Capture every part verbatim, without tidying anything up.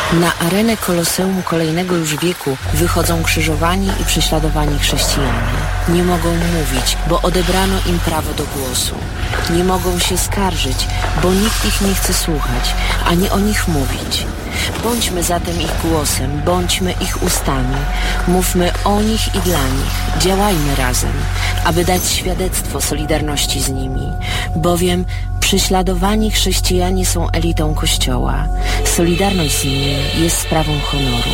Na arenę Koloseum kolejnego już wieku wychodzą krzyżowani i prześladowani chrześcijanie. Nie mogą mówić, bo odebrano im prawo do głosu. Nie mogą się skarżyć, bo nikt ich nie chce słuchać, ani o nich mówić. Bądźmy zatem ich głosem, bądźmy ich ustami. Mówmy o nich i dla nich. Działajmy razem, aby dać świadectwo solidarności z nimi. Bowiem prześladowani chrześcijanie są elitą Kościoła. Solidarność z nimi jest sprawą honoru.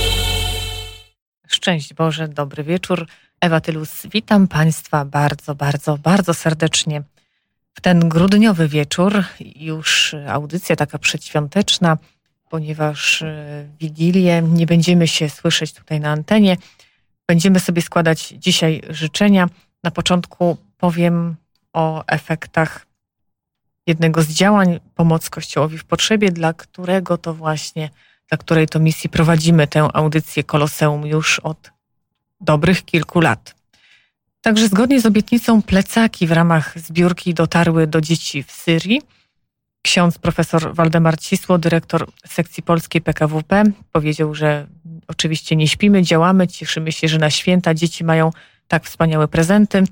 Szczęść Boże, dobry wieczór. Ewa Tylus, witam Państwa bardzo, bardzo, bardzo serdecznie w ten grudniowy wieczór. Już audycja taka przedświąteczna, ponieważ w Wigilię nie będziemy się słyszeć tutaj na antenie. Będziemy sobie składać dzisiaj życzenia. Na początku powiem o efektach jednego z działań Pomoc Kościołowi w Potrzebie, dla którego to właśnie, dla której to misji prowadzimy tę audycję Koloseum już od dobrych kilku lat. Także zgodnie z obietnicą plecaki w ramach zbiórki dotarły do dzieci w Syrii. Ksiądz profesor Waldemar Cisło, dyrektor sekcji polskiej P K W P, powiedział, że oczywiście nie śpimy, działamy, cieszymy się, że na święta dzieci mają tak wspaniałe prezenty.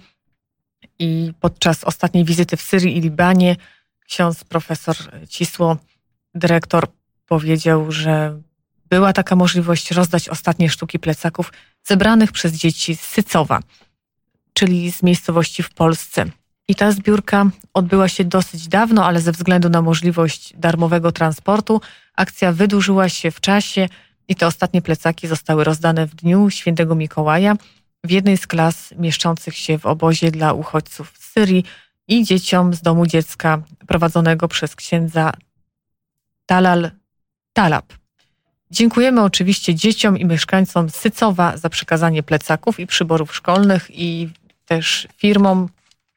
I podczas ostatniej wizyty w Syrii i Libanie ksiądz profesor Cisło, dyrektor, powiedział, że była taka możliwość rozdać ostatnie sztuki plecaków zebranych przez dzieci z Sycowa, czyli z miejscowości w Polsce. I ta zbiórka odbyła się dosyć dawno, ale ze względu na możliwość darmowego transportu akcja wydłużyła się w czasie i te ostatnie plecaki zostały rozdane w dniu Świętego Mikołaja w jednej z klas mieszczących się w obozie dla uchodźców z Syrii i dzieciom z domu dziecka prowadzonego przez księdza Talal Talab. Dziękujemy oczywiście dzieciom i mieszkańcom Sycowa za przekazanie plecaków i przyborów szkolnych i też firmom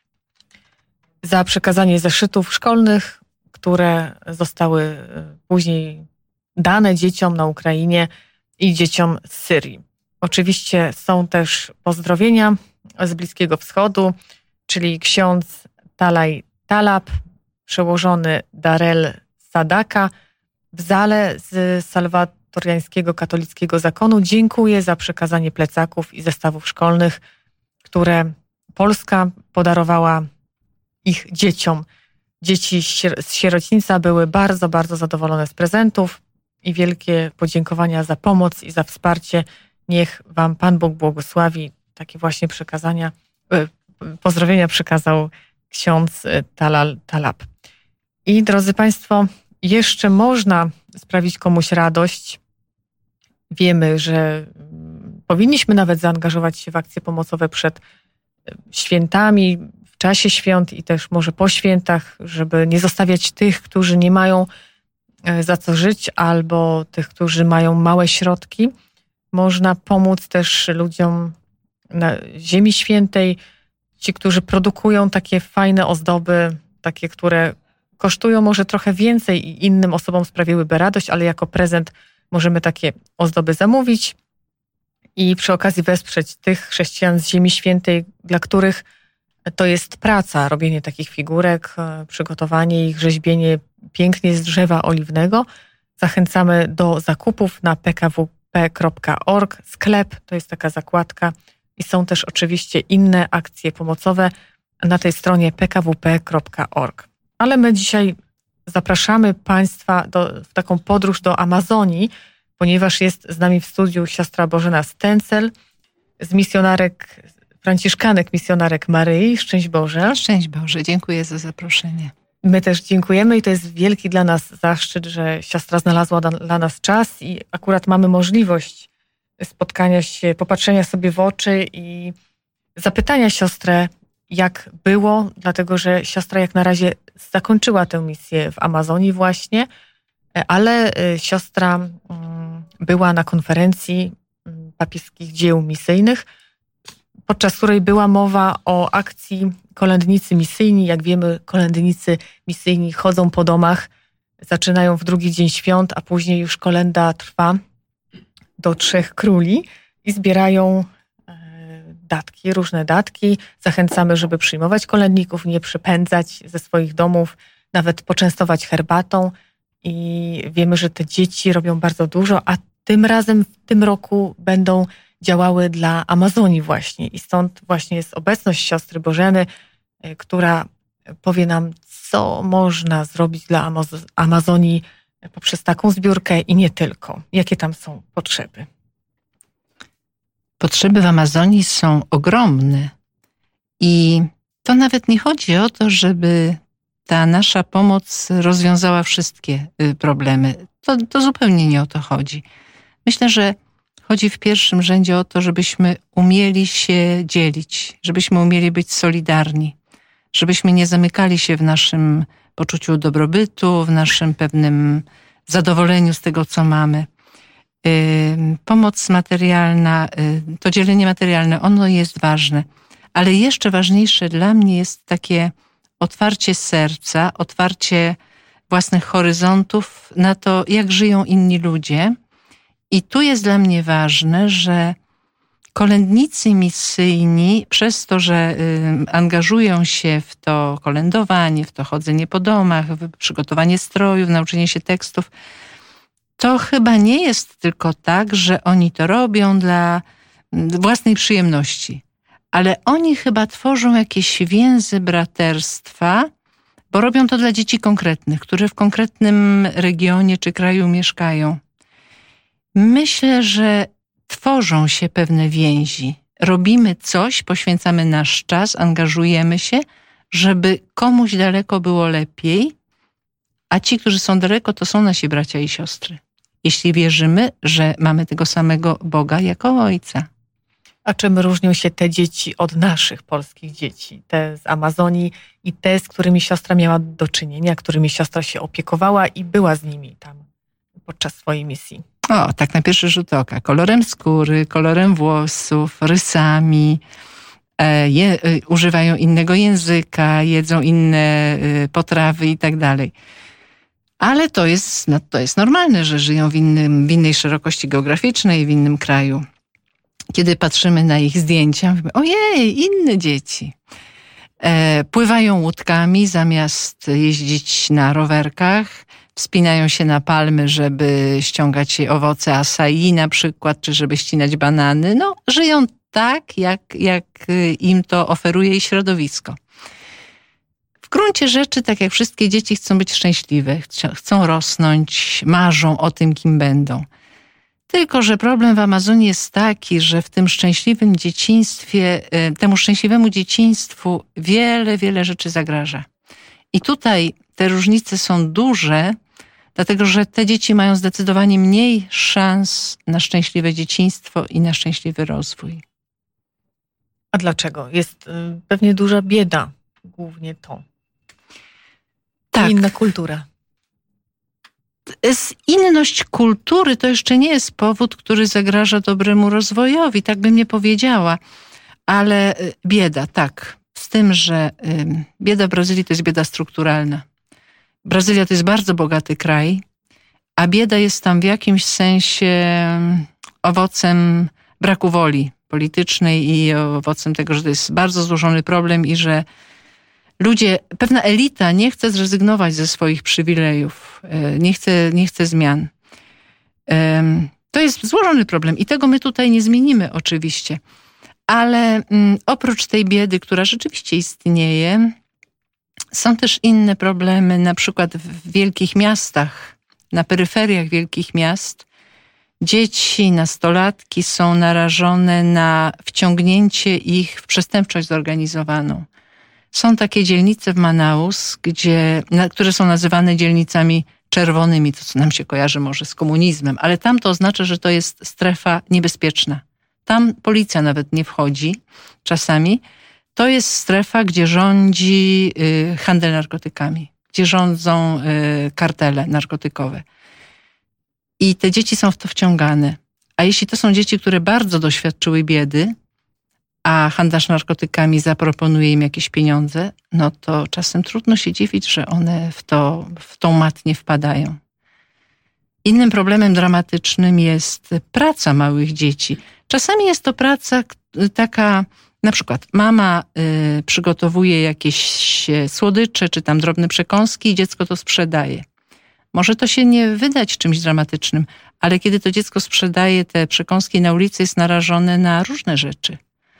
za przekazanie zeszytów szkolnych, które zostały później dane dzieciom na Ukrainie i dzieciom z Syrii. Oczywiście są też pozdrowienia z Bliskiego Wschodu, czyli ksiądz Talaj Talab, przełożony Darel Sadaka w Zale z salwatoriańskiego katolickiego zakonu dziękuję za przekazanie plecaków i zestawów szkolnych, które Polska podarowała ich dzieciom. Dzieci z sierocińca były bardzo, bardzo zadowolone z prezentów i wielkie podziękowania za pomoc i za wsparcie. Niech Wam Pan Bóg błogosławi. Takie właśnie przekazania, pozdrowienia przekazał ksiądz Talal Talab. I drodzy Państwo, jeszcze można sprawić komuś radość. Wiemy, że powinniśmy nawet zaangażować się w akcje pomocowe przed świętami, w czasie świąt i też może po świętach, żeby nie zostawiać tych, którzy nie mają za co żyć, albo tych, którzy mają małe środki. Można pomóc też ludziom na Ziemi Świętej, ci, którzy produkują takie fajne ozdoby, takie, które kosztują może trochę więcej i innym osobom sprawiłyby radość, ale jako prezent możemy takie ozdoby zamówić i przy okazji wesprzeć tych chrześcijan z Ziemi Świętej, dla których to jest praca, robienie takich figurek, przygotowanie ich, rzeźbienie pięknie z drzewa oliwnego. Zachęcamy do zakupów na p k w p kropka org. Sklep to jest taka zakładka i są też oczywiście inne akcje pomocowe na tej stronie p k w p kropka org. Ale my dzisiaj zapraszamy Państwa do, w taką podróż do Amazonii, ponieważ jest z nami w studiu siostra Bożena Stencel z misjonarek, franciszkanek misjonarek Maryi. Szczęść Boże. Szczęść Boże, dziękuję za zaproszenie. My też dziękujemy i to jest wielki dla nas zaszczyt, że siostra znalazła dla nas czas i akurat mamy możliwość spotkania się, popatrzenia sobie w oczy i zapytania siostrę, jak było, dlatego że siostra jak na razie zakończyła tę misję w Amazonii właśnie, ale siostra była na konferencji papieskich dzieł misyjnych, podczas której była mowa o akcji Kolędnicy Misyjni. Jak wiemy, kolędnicy misyjni chodzą po domach, zaczynają w drugi dzień świąt, a później już kolęda trwa do Trzech Króli i zbierają datki, różne datki. Zachęcamy, żeby przyjmować kolędników, nie przypędzać ze swoich domów, nawet poczęstować herbatą. i wiemy, że te dzieci robią bardzo dużo, a tym razem w tym roku będą działały dla Amazonii właśnie i stąd właśnie jest obecność siostry Bożeny, która powie nam, co można zrobić dla Amaz- Amazonii poprzez taką zbiórkę i nie tylko. Jakie tam są potrzeby? Potrzeby w Amazonii są ogromne i to nawet nie chodzi o to, żeby ta nasza pomoc rozwiązała wszystkie problemy. To, to zupełnie nie o to chodzi. Myślę, że chodzi w pierwszym rzędzie o to, żebyśmy umieli się dzielić, żebyśmy umieli być solidarni, żebyśmy nie zamykali się w naszym poczuciu dobrobytu, w naszym pewnym zadowoleniu z tego, co mamy. Pomoc materialna, to dzielenie materialne, ono jest ważne, ale jeszcze ważniejsze dla mnie jest takie otwarcie serca, otwarcie własnych horyzontów na to, jak żyją inni ludzie. I tu jest dla mnie ważne, że kolędnicy misyjni, przez to, że angażują się w to kolędowanie, w to chodzenie po domach, w przygotowanie strojów, nauczenie się tekstów, to chyba nie jest tylko tak, że oni to robią dla własnej przyjemności, ale oni chyba tworzą jakieś więzy braterstwa, bo robią to dla dzieci konkretnych, które w konkretnym regionie czy kraju mieszkają. Myślę, że tworzą się pewne więzi. Robimy coś, poświęcamy nasz czas, angażujemy się, żeby komuś daleko było lepiej, a ci, którzy są daleko, to są nasi bracia i siostry. Jeśli wierzymy, że mamy tego samego Boga jako Ojca. A czym różnią się te dzieci od naszych polskich dzieci? Te z Amazonii i te, z którymi siostra miała do czynienia, którymi siostra się opiekowała i była z nimi tam podczas swojej misji? O, tak na pierwszy rzut oka. Kolorem skóry, kolorem włosów, rysami. E, je, e, używają innego języka, jedzą inne e, potrawy i tak dalej. Ale to jest, no, to jest normalne, że żyją w, innym, w innej szerokości geograficznej, w innym kraju. Kiedy patrzymy na ich zdjęcia, mówimy, ojej, inne dzieci. E, pływają łódkami zamiast jeździć na rowerkach, wspinają się na palmy, żeby ściągać owoce acai na przykład, czy żeby ścinać banany. No, żyją tak, jak, jak im to oferuje ich środowisko. W gruncie rzeczy, tak jak wszystkie dzieci, chcą być szczęśliwe, chcą rosnąć, marzą o tym, kim będą. Tylko że problem w Amazonii jest taki, że w tym szczęśliwym dzieciństwie, temu szczęśliwemu dzieciństwu wiele, wiele rzeczy zagraża. I tutaj te różnice są duże, dlatego że te dzieci mają zdecydowanie mniej szans na szczęśliwe dzieciństwo i na szczęśliwy rozwój. A dlaczego? Jest pewnie duża bieda, głównie to. Tak. Inna kultura. Inność kultury to jeszcze nie jest powód, który zagraża dobremu rozwojowi, tak bym nie powiedziała. Ale bieda, tak. Z tym, że bieda w Brazylii to jest bieda strukturalna. Brazylia to jest bardzo bogaty kraj, a bieda jest tam w jakimś sensie owocem braku woli politycznej i owocem tego, że to jest bardzo złożony problem i że ludzie, pewna elita nie chce zrezygnować ze swoich przywilejów, nie chce, nie chce zmian. To jest złożony problem i tego my tutaj nie zmienimy oczywiście. Ale oprócz tej biedy, która rzeczywiście istnieje, są też inne problemy, na przykład w wielkich miastach, na peryferiach wielkich miast. Dzieci, nastolatki są narażone na wciągnięcie ich w przestępczość zorganizowaną. Są takie dzielnice w Manaus, gdzie, na, które są nazywane dzielnicami czerwonymi, to co nam się kojarzy może z komunizmem, ale tam to oznacza, że to jest strefa niebezpieczna. Tam policja nawet nie wchodzi czasami. To jest strefa, gdzie rządzi y, handel narkotykami, gdzie rządzą y, kartele narkotykowe. I te dzieci są w to wciągane. A jeśli to są dzieci, które bardzo doświadczyły biedy, a handlarz narkotykami zaproponuje im jakieś pieniądze, no to czasem trudno się dziwić, że one w, to, w tą matnię wpadają. Innym problemem dramatycznym jest praca małych dzieci. Czasami jest to praca taka, na przykład mama y, przygotowuje jakieś słodycze, czy tam drobne przekąski i dziecko to sprzedaje. Może to się nie wydać czymś dramatycznym, ale kiedy to dziecko sprzedaje te przekąski na ulicy, jest narażone na różne rzeczy.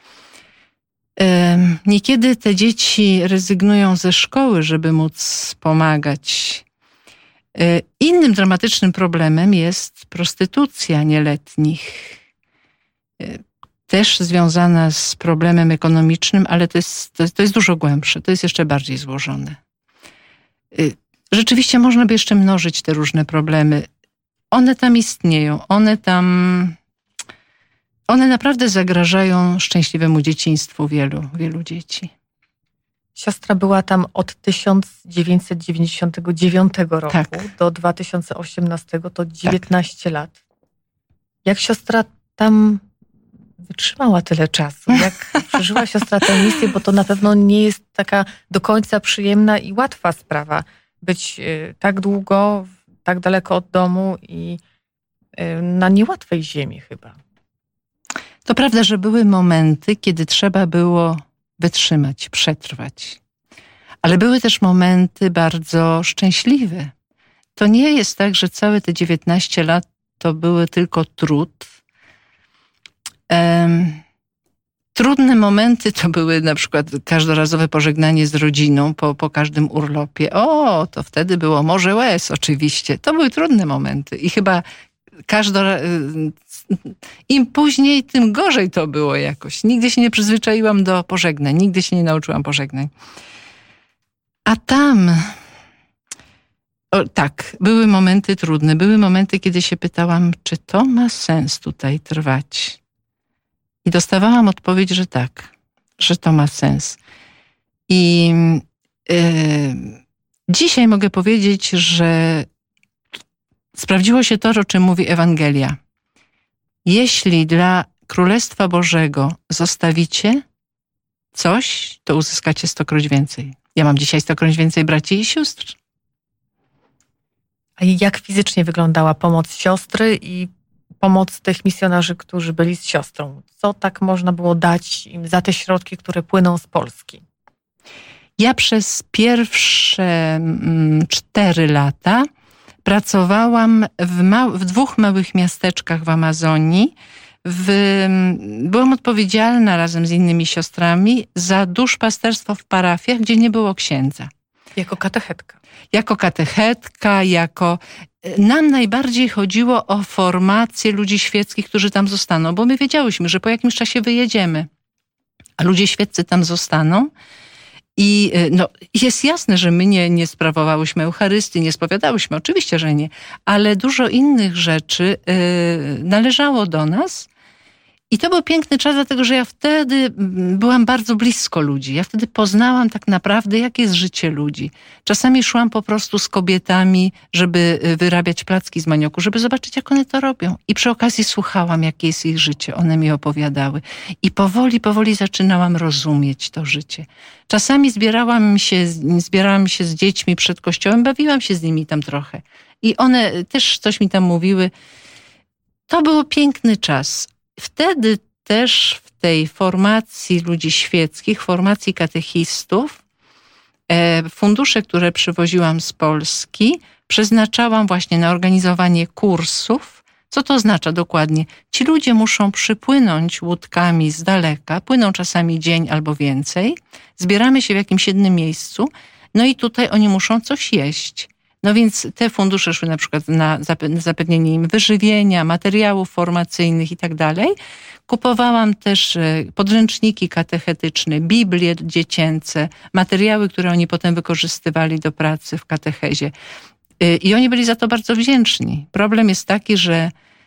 Niekiedy te dzieci rezygnują ze szkoły, żeby móc pomagać. Innym dramatycznym problemem jest prostytucja nieletnich. Też związana z problemem ekonomicznym, ale to jest, to jest, to jest dużo głębsze, to jest jeszcze bardziej złożone. Rzeczywiście można by jeszcze mnożyć te różne problemy. One tam istnieją, one tam... One naprawdę zagrażają szczęśliwemu dzieciństwu wielu, wielu dzieci. Siostra była tam od tysiąc dziewięćset dziewięćdziesiątego dziewiątego roku tak. do dwa tysiące osiemnastego, to dziewiętnaście tak. lat. Jak siostra tam wytrzymała tyle czasu? Jak przeżyła siostra tę misję? Bo to na pewno nie jest taka do końca przyjemna i łatwa sprawa. Być tak długo, tak daleko od domu i na niełatwej ziemi chyba. To prawda, że były momenty, kiedy trzeba było wytrzymać, przetrwać. Ale były też momenty bardzo szczęśliwe. To nie jest tak, że całe te dziewiętnaście lat to były tylko trud. Um, trudne momenty to były na przykład każdorazowe pożegnanie z rodziną po, po każdym urlopie. O, to wtedy było morze łez oczywiście. To były trudne momenty i chyba każdo, im później, tym gorzej to było jakoś. Nigdy się nie przyzwyczaiłam do pożegnań, nigdy się nie nauczyłam pożegnań. A tam, o, tak, były momenty trudne, były momenty, kiedy się pytałam, czy to ma sens tutaj trwać. I dostawałam odpowiedź, że tak, że to ma sens. I yy, dzisiaj mogę powiedzieć, że sprawdziło się to, o czym mówi Ewangelia. Jeśli dla Królestwa Bożego zostawicie coś, to uzyskacie stokroć więcej. Ja mam dzisiaj stokroć więcej braci i sióstr. A jak fizycznie wyglądała pomoc siostry i pomoc tych misjonarzy, którzy byli z siostrą? Co tak można było dać im za te środki, które płyną z Polski? Ja przez pierwsze mm, cztery lata pracowałam w, mał- w dwóch małych miasteczkach w Amazonii. W, byłam odpowiedzialna razem z innymi siostrami za duszpasterstwo w parafiach, gdzie nie było księdza. Jako katechetka. Jako katechetka, jako... Nam najbardziej chodziło o formację ludzi świeckich, którzy tam zostaną, bo my wiedziałyśmy, że po jakimś czasie wyjedziemy, a ludzie świeccy tam zostaną. I no, jest jasne, że my nie, nie sprawowałyśmy Eucharystii, nie spowiadałyśmy, oczywiście, że nie, ale dużo innych rzeczy yy, należało do nas. I to był piękny czas, dlatego że ja wtedy byłam bardzo blisko ludzi. Ja wtedy poznałam tak naprawdę, jakie jest życie ludzi. Czasami szłam po prostu z kobietami, żeby wyrabiać placki z manioku, żeby zobaczyć, jak one to robią. I przy okazji słuchałam, jakie jest ich życie. One mi opowiadały. I powoli, powoli zaczynałam rozumieć to życie. Czasami zbierałam się, zbierałam się z dziećmi przed kościołem, bawiłam się z nimi tam trochę. I one też coś mi tam mówiły. To był piękny czas. Wtedy też w tej formacji ludzi świeckich, formacji katechistów, fundusze, które przywoziłam z Polski, przeznaczałam właśnie na organizowanie kursów. Co to oznacza dokładnie? Ci ludzie muszą przypłynąć łódkami z daleka, płyną czasami dzień albo więcej, zbieramy się w jakimś jednym miejscu, no i tutaj oni muszą coś jeść. No więc te fundusze szły na przykład na zapewnienie im wyżywienia, materiałów formacyjnych i tak dalej. Kupowałam też podręczniki katechetyczne, Biblie dziecięce, materiały, które oni potem wykorzystywali do pracy w katechezie. I oni byli za to bardzo wdzięczni. Problem jest taki, że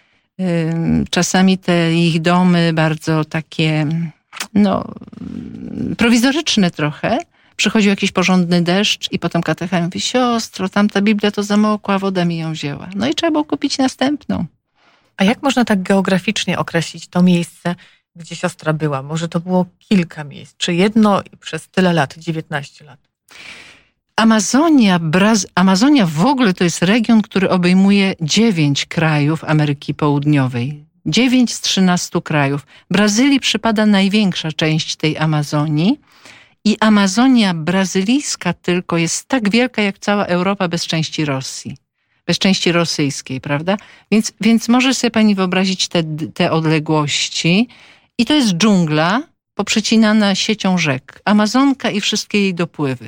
czasami te ich domy bardzo takie, no, prowizoryczne trochę, przychodził jakiś porządny deszcz i potem katecha mówi, siostro, tamta Biblia to zamokła, woda mi ją wzięła. No i trzeba było kupić następną. A jak można tak geograficznie określić to miejsce, gdzie siostra była? Może to było kilka miejsc, czy jedno i przez tyle lat, dziewiętnaście lat? Amazonia, Braz- Amazonia w ogóle to jest region, który obejmuje dziewięć krajów Ameryki Południowej. Dziewięć z trzynastu krajów. Brazylii przypada największa część tej Amazonii. I Amazonia brazylijska tylko jest tak wielka, jak cała Europa bez części Rosji. bez części rosyjskiej, prawda? Więc, więc może sobie pani wyobrazić te, te odległości. I to jest dżungla poprzecinana siecią rzek. Amazonka i wszystkie jej dopływy.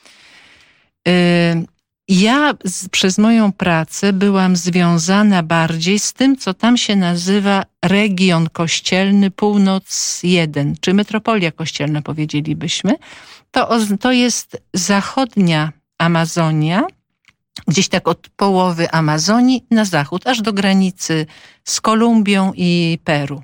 Ja z, przez moją pracę byłam związana bardziej z tym, co tam się nazywa region kościelny Północ jeden, czy metropolia kościelna powiedzielibyśmy. To, to jest zachodnia Amazonia, gdzieś tak od połowy Amazonii na zachód, aż do granicy z Kolumbią i Peru.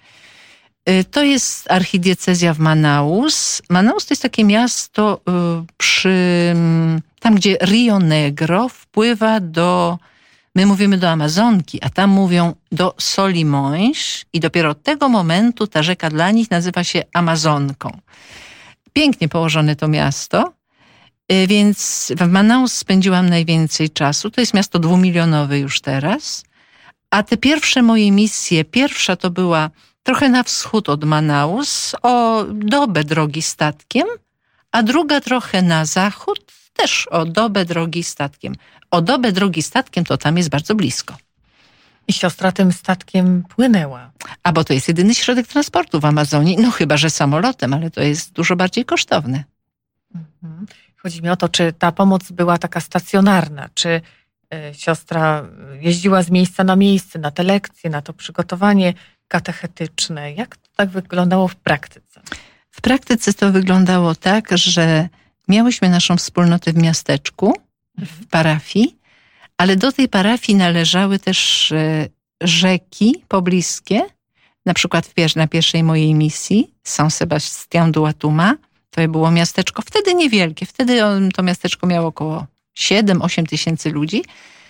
To jest archidiecezja w Manaus. Manaus to jest takie miasto przy, tam, gdzie Rio Negro wpływa do, my mówimy do Amazonki, a tam mówią do Solimões i dopiero od tego momentu ta rzeka dla nich nazywa się Amazonką. Pięknie położone to miasto, więc w Manaus spędziłam najwięcej czasu. To jest miasto dwumilionowe już teraz. A te pierwsze moje misje, pierwsza to była trochę na wschód od Manaus, o dobę drogi statkiem, a druga trochę na zachód, też o dobę drogi statkiem. O dobę drogi statkiem to tam jest bardzo blisko. I siostra tym statkiem płynęła. A bo to jest jedyny środek transportu w Amazonii, no chyba że samolotem, ale to jest dużo bardziej kosztowne. Mhm. Chodzi mi o to, czy ta pomoc była taka stacjonarna, czy y, siostra jeździła z miejsca na miejsce, na te lekcje, na to przygotowanie katechetyczne. Jak to tak wyglądało w praktyce? W praktyce to wyglądało tak, że miałyśmy naszą wspólnotę w miasteczku, w parafii, ale do tej parafii należały też rzeki pobliskie. Na przykład na pierwszej mojej misji, São Sebastião do Atuma, to było miasteczko, wtedy niewielkie, wtedy to miasteczko miało około siedem osiem tysięcy ludzi.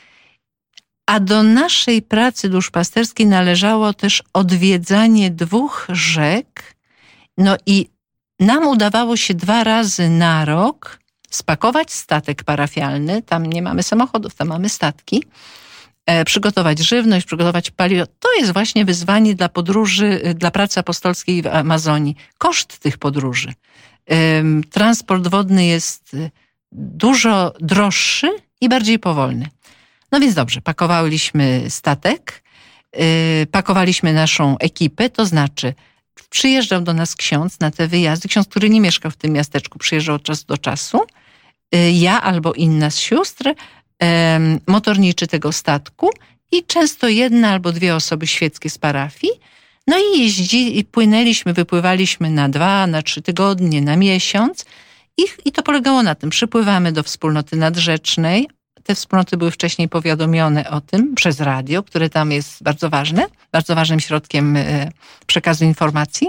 A do naszej pracy duszpasterskiej należało też odwiedzanie dwóch rzek. No i nam udawało się dwa razy na rok spakować statek parafialny. Tam nie mamy samochodów, tam mamy statki. E, przygotować żywność, przygotować paliwo. To jest właśnie wyzwanie dla podróży, dla pracy apostolskiej w Amazonii. Koszt tych podróży. E, transport wodny jest dużo droższy i bardziej powolny. No więc dobrze, pakowaliśmy statek, yy, pakowaliśmy naszą ekipę, to znaczy przyjeżdżał do nas ksiądz na te wyjazdy, ksiądz, który nie mieszkał w tym miasteczku, przyjeżdżał od czasu do czasu, yy, ja albo inna z sióstr, yy, motorniczy tego statku i często jedna albo dwie osoby świeckie z parafii. No i jeździ, i płynęliśmy, wypływaliśmy na dwa, na trzy tygodnie, na miesiąc i, i to polegało na tym, przypływamy do wspólnoty nadrzecznej. Te wspólnoty były wcześniej powiadomione o tym przez radio, które tam jest bardzo ważne, bardzo ważnym środkiem przekazu informacji.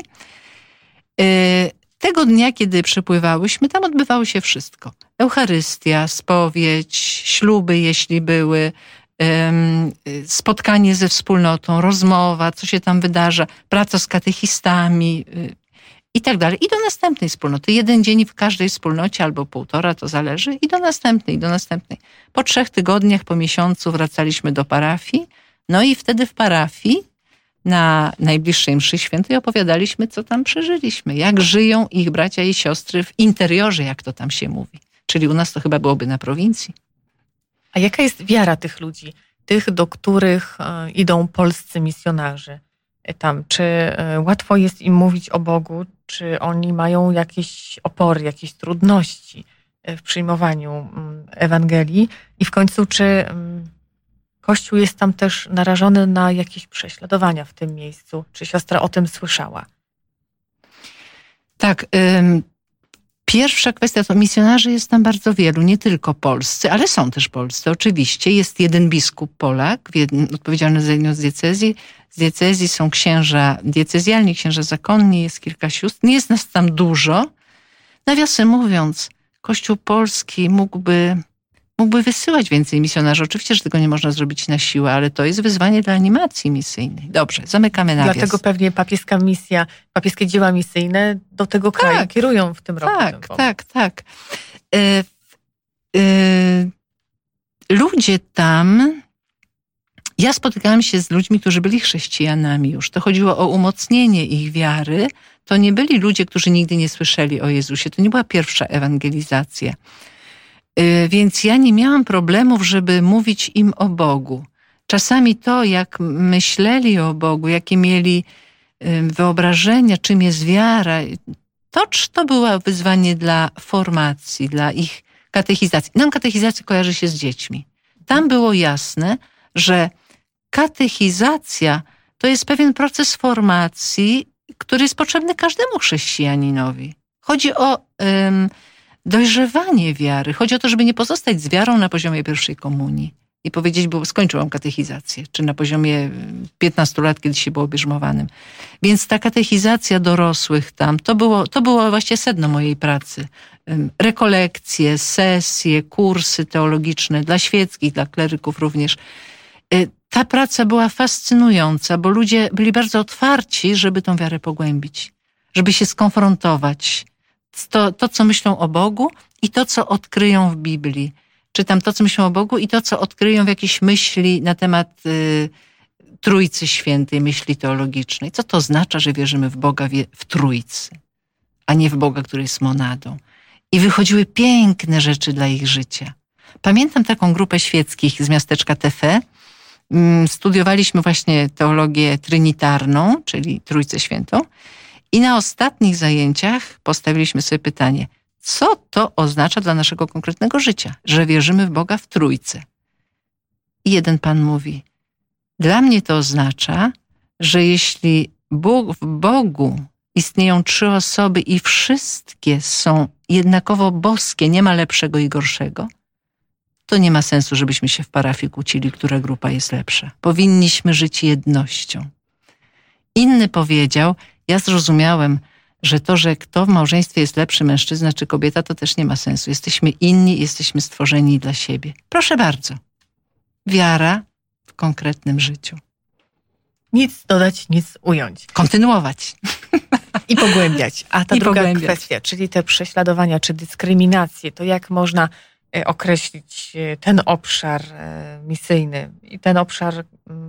Tego dnia, kiedy przypływałyśmy, tam odbywało się wszystko. Eucharystia, spowiedź, śluby, jeśli były, spotkanie ze wspólnotą, rozmowa, co się tam wydarza, praca z katechistami i tak dalej. I do następnej wspólnoty. Jeden dzień w każdej wspólnocie albo półtora, to zależy. I do następnej, i do następnej. Po trzech tygodniach, po miesiącu wracaliśmy do parafii. No i wtedy w parafii na najbliższej mszy świętej opowiadaliśmy, co tam przeżyliśmy. Jak żyją ich bracia i siostry w interiorze, jak to tam się mówi. Czyli u nas to chyba byłoby na prowincji. A jaka jest wiara tych ludzi? Tych, do których e, idą polscy misjonarze tam? Czy e, łatwo jest im mówić o Bogu? Czy oni mają jakieś opory, jakieś trudności w przyjmowaniu Ewangelii? I w końcu, czy Kościół jest tam też narażony na jakieś prześladowania w tym miejscu? Czy siostra o tym słyszała? Tak. Ym, pierwsza kwestia to misjonarzy jest tam bardzo wielu, nie tylko polscy, ale są też polscy. Oczywiście jest jeden biskup Polak, odpowiedzialny za jedną z diecezji. Z diecezji są księża diecezjalni, księża zakonni, jest kilka sióstr. Nie jest nas tam dużo. Nawiasem mówiąc, Kościół polski mógłby, mógłby wysyłać więcej misjonarzy. Oczywiście, że tego nie można zrobić na siłę, ale to jest wyzwanie dla animacji misyjnej. Dobrze, zamykamy nawias. Dlatego pewnie papieska misja, papieskie dzieła misyjne do tego tak, kraju kierują w tym roku. Tak, tak, tak. Y, y, ludzie tam... Ja spotykałam się z ludźmi, którzy byli chrześcijanami już. To chodziło o umocnienie ich wiary. To nie byli ludzie, którzy nigdy nie słyszeli o Jezusie. To nie była pierwsza ewangelizacja. Więc ja nie miałam problemów, żeby mówić im o Bogu. Czasami to, jak myśleli o Bogu, jakie mieli wyobrażenia, czym jest wiara, to, to było wyzwanie dla formacji, dla ich katechizacji. Nam katechizacja kojarzy się z dziećmi. Tam było jasne, że katechizacja to jest pewien proces formacji, który jest potrzebny każdemu chrześcijaninowi. Chodzi o um, dojrzewanie wiary. Chodzi o to, żeby nie pozostać z wiarą na poziomie pierwszej komunii i powiedzieć, bo skończyłam katechizację, czy na poziomie piętnastu lat, kiedy się było bierzmowanym. Więc ta katechizacja dorosłych tam, to było, to było właśnie sedno mojej pracy. Rekolekcje, sesje, kursy teologiczne dla świeckich, dla kleryków również. Ta praca była fascynująca, bo ludzie byli bardzo otwarci, żeby tą wiarę pogłębić, żeby się skonfrontować. To, to co myślą o Bogu i to, co odkryją w Biblii. Czytam to, co myślą o Bogu i to, co odkryją w jakiejś myśli na temat y, Trójcy Świętej, myśli teologicznej. Co to oznacza, że wierzymy w Boga wie, w Trójcy, a nie w Boga, który jest monadą. I wychodziły piękne rzeczy dla ich życia. Pamiętam taką grupę świeckich z miasteczka Tefe. Studiowaliśmy właśnie teologię trinitarną, czyli Trójcę Świętą. I na ostatnich zajęciach postawiliśmy sobie pytanie, co to oznacza dla naszego konkretnego życia, że wierzymy w Boga w Trójcy. I jeden pan mówi, dla mnie to oznacza, że jeśli Bóg, w Bogu istnieją trzy osoby i wszystkie są jednakowo boskie, nie ma lepszego i gorszego, to nie ma sensu, żebyśmy się w parafii kłócili, która grupa jest lepsza. Powinniśmy żyć jednością. Inny powiedział, ja zrozumiałem, że to, że kto w małżeństwie jest lepszy, mężczyzna czy kobieta, to też nie ma sensu. Jesteśmy inni, jesteśmy stworzeni dla siebie. Proszę bardzo. Wiara w konkretnym życiu. Nic dodać, nic ująć. Kontynuować. I pogłębiać. A ta I druga pogłębiać. kwestia, czyli te prześladowania czy dyskryminacje, to jak można określić ten obszar misyjny i ten obszar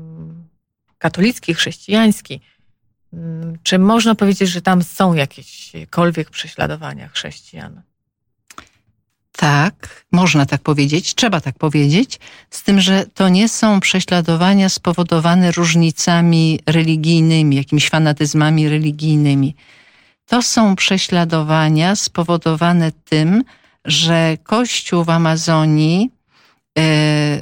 katolicki, chrześcijański? Czy można powiedzieć, że tam są jakiekolwiek prześladowania chrześcijan? Tak, można tak powiedzieć, trzeba tak powiedzieć, z tym, że to nie są prześladowania spowodowane różnicami religijnymi, jakimiś fanatyzmami religijnymi. To są prześladowania spowodowane tym, że Kościół w Amazonii e, e,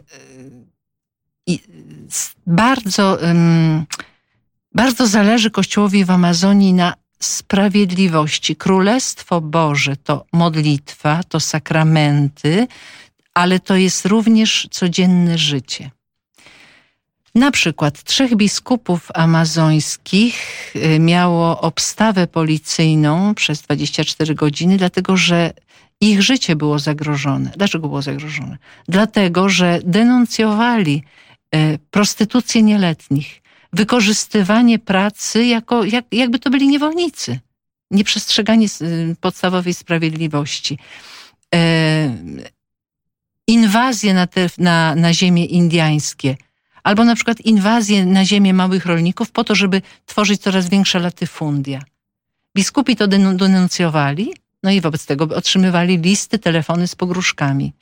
bardzo, e, bardzo zależy Kościołowi w Amazonii na sprawiedliwości. Królestwo Boże to modlitwa, to sakramenty, ale to jest również codzienne życie. Na przykład trzech biskupów amazońskich miało obstawę policyjną przez dwadzieścia cztery godziny, dlatego że ich życie było zagrożone. Dlaczego było zagrożone? Dlatego, że denuncjowali prostytucję nieletnich, wykorzystywanie pracy jako, jak, jakby to byli niewolnicy, nieprzestrzeganie podstawowej sprawiedliwości, e, inwazje na, te, na, na ziemie indyjskie, albo na przykład inwazje na ziemię małych rolników po to, żeby tworzyć coraz większe latyfundia. Biskupi to denuncjowali, no i wobec tego otrzymywali listy, telefony z pogróżkami.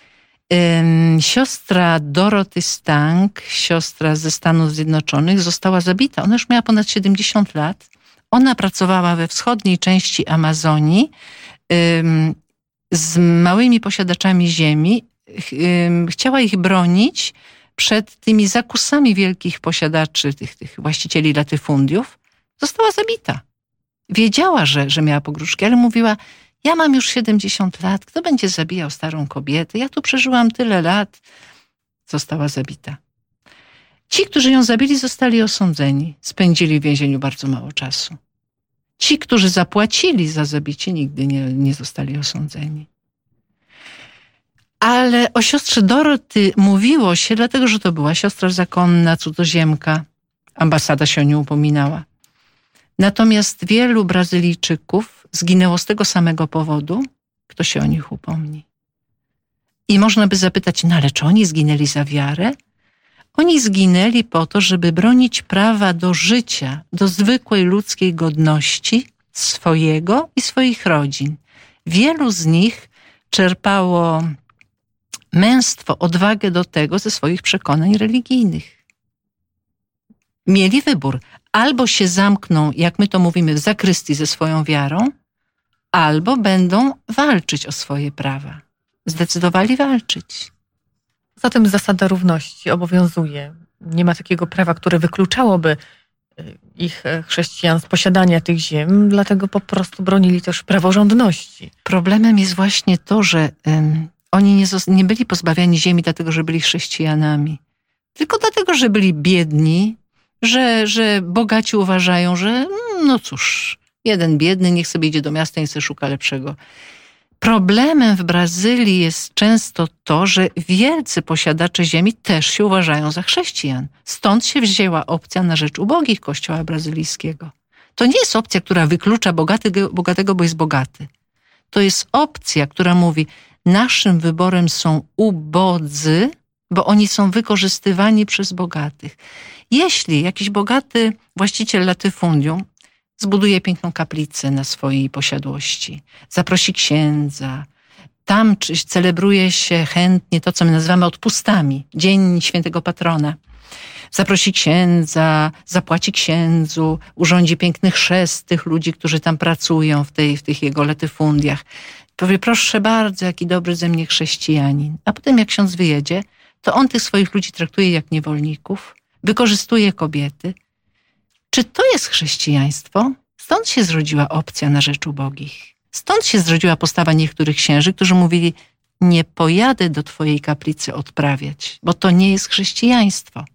Siostra Dorothy Stang, siostra ze Stanów Zjednoczonych, została zabita. Ona już miała ponad siedemdziesiąt lat. Ona pracowała we wschodniej części Amazonii z małymi posiadaczami ziemi. Chciała ich bronić przed tymi zakusami wielkich posiadaczy, tych, tych właścicieli latyfundiów. Została zabita. Wiedziała, że, że miała pogróżki, ale mówiła, ja mam już siedemdziesiąt lat, kto będzie zabijał starą kobietę? Ja tu przeżyłam tyle lat. Została zabita. Ci, którzy ją zabili, zostali osądzeni. Spędzili w więzieniu bardzo mało czasu. Ci, którzy zapłacili za zabicie, nigdy nie, nie zostali osądzeni. Ale o siostrze Doroty mówiło się, dlatego że to była siostra zakonna, cudzoziemka. Ambasada się o nią upominała. Natomiast wielu Brazylijczyków zginęło z tego samego powodu, kto się o nich upomni. I można by zapytać, no ale czy oni zginęli za wiarę? Oni zginęli po to, żeby bronić prawa do życia, do zwykłej ludzkiej godności swojego i swoich rodzin. Wielu z nich czerpało męstwo, odwagę do tego ze swoich przekonań religijnych. Mieli wybór. Albo się zamkną, jak my to mówimy, w zakrystii ze swoją wiarą, albo będą walczyć o swoje prawa. Zdecydowali walczyć. Zatem zasada równości obowiązuje. Nie ma takiego prawa, które wykluczałoby ich chrześcijan z posiadania tych ziem, dlatego po prostu bronili też praworządności. Problemem jest właśnie to, że um, oni nie, nie byli pozbawiani ziemi dlatego, że byli chrześcijanami. Tylko dlatego, że byli biedni, że, że bogaci uważają, że no cóż, jeden biedny niech sobie idzie do miasta i sobie szuka lepszego. Problemem w Brazylii jest często to, że wielcy posiadacze ziemi też się uważają za chrześcijan. Stąd się wzięła opcja na rzecz ubogich kościoła brazylijskiego. To nie jest opcja, która wyklucza bogatego, bogatego, bo jest bogaty. To jest opcja, która mówi, naszym wyborem są ubodzy, bo oni są wykorzystywani przez bogatych. Jeśli jakiś bogaty właściciel latyfundium zbuduje piękną kaplicę na swojej posiadłości, zaprosi księdza, tam celebruje się chętnie to, co my nazywamy odpustami, Dzień Świętego Patrona. Zaprosi księdza, zapłaci księdzu, urządzi piękny chrzest tych ludzi, którzy tam pracują w, tej, w tych jego latyfundiach. Powie, proszę bardzo, jaki dobry ze mnie chrześcijanin. A potem jak ksiądz wyjedzie, to on tych swoich ludzi traktuje jak niewolników, wykorzystuje kobiety. Czy to jest chrześcijaństwo? Stąd się zrodziła opcja na rzecz ubogich. Stąd się zrodziła postawa niektórych księży, którzy mówili, nie pojadę do twojej kaplicy odprawiać, bo to nie jest chrześcijaństwo.